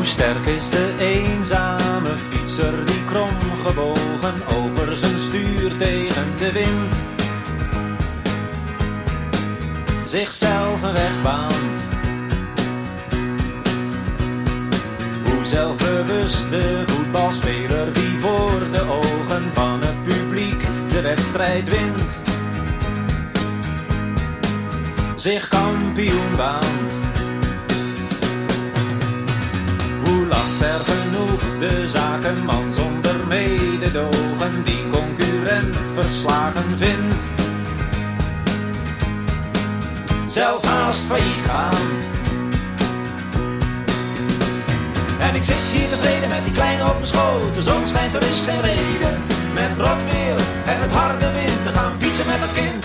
sterk is de eenzame fietser die kromgebogen over zijn stuur tegen de wind zichzelf een weg baant. Hoe zelfbewust de voetbalspeler die voor de ogen van het publiek de wedstrijd wint zich kampioen baant. Hoe lacht er genoeg de zakenman zonder mededogen die concurrent verslagen vindt, zelf haast failliet gaand. En ik zit hier tevreden met die kleine op mijn schoot. De zon schijnt, er is geen reden met rot weer en met harde wind te gaan fietsen met dat kind.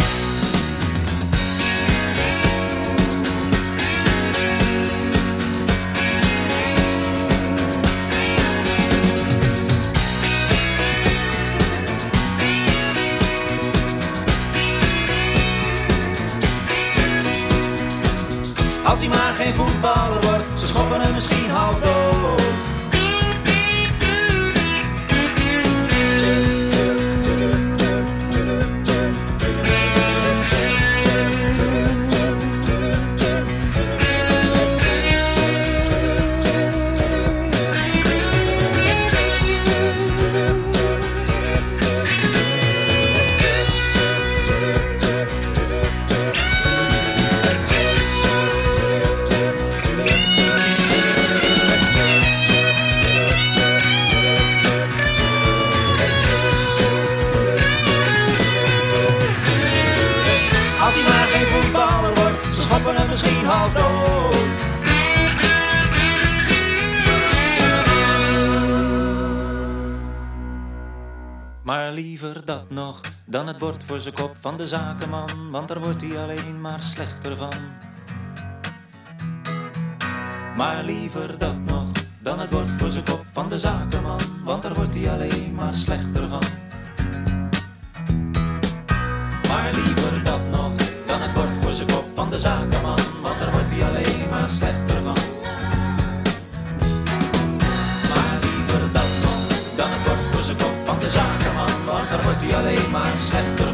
Als hij maar geen voetballer wordt, ze schoppen hem misschien half dood. Als hij maar geen voetballer wordt, ze schoppen hem misschien half dood. Maar liever dat nog dan het bord voor zijn kop van de zakenman, want daar wordt hij alleen maar slechter van. Maar liever dat nog dan het bord voor zijn kop van de zakenman, want daar wordt hij alleen maar slechter van. Maar liever dat nog dan het bord voor zijn kop van de zakenman, want daar wordt hij alleen maar slechter van. Maar liever dat nog dan het bord voor zijn kop van de zakenman, want daar wordt hij alleen maar slechter van.